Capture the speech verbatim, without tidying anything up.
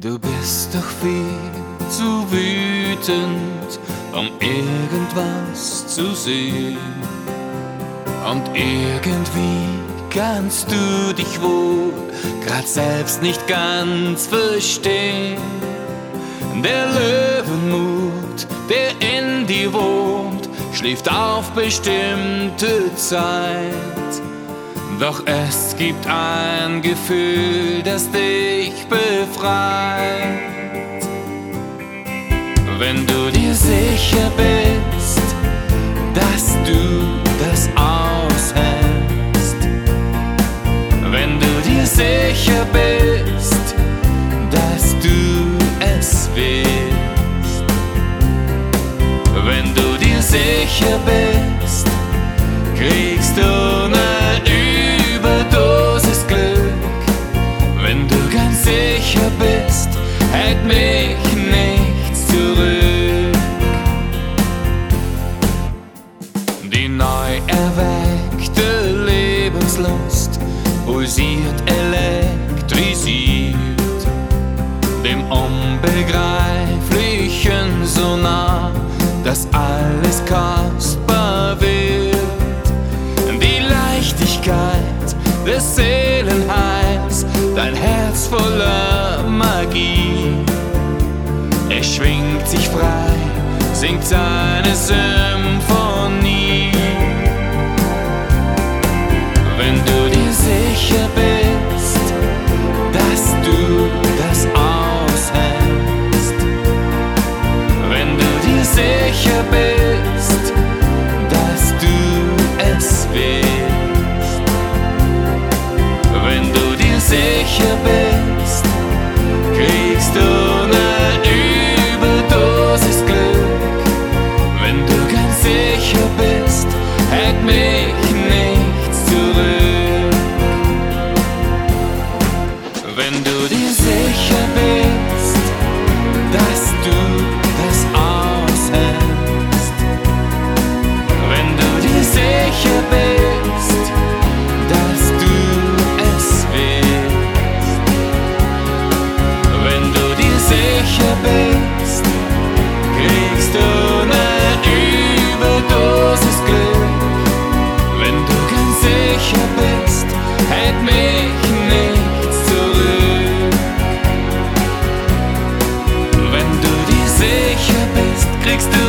Du bist doch viel zu wütend, um irgendwas zu sehen. Und irgendwie kannst du dich wohl grad selbst nicht ganz verstehen. Der Löwenmut, der in dir wohnt, schläft auf bestimmte Zeit. Doch es gibt ein Gefühl, das dich befreit. Wenn du dir sicher bist, dass du das aushältst, wenn du dir sicher bist, dass du es willst, wenn du dir sicher bist, kriegst du eine Überdosis Glück. Wenn du ganz sicher bist, hält mich nichts zurück. Die neu erweckte Lebenslust pulsiert elektrisiert, dem Unbegreiflichen so nah, dass alles kostbar wird. Die Leichtigkeit des Seelenheils, dein Herz voller Magie. Es schwingt sich frei, singt seine Symphonie. Wenn du dir sicher bist, dass du das aushältst, wenn du dir sicher bist, dass du es willst, wenn du dir sicher bist, kriegst du eine Überdosis Glück. Wenn du ganz sicher bist, hält mich nichts zurück. Wenn du dir sicher bist, dass du das aushältst, wenn du dir sicher bist, dass du es willst, wenn du dir sicher bist, kriegst du eine Überdosis Glück. Wenn du ganz sicher bist, hält mich nichts zurück. Wenn du dir sicher bist, kriegst du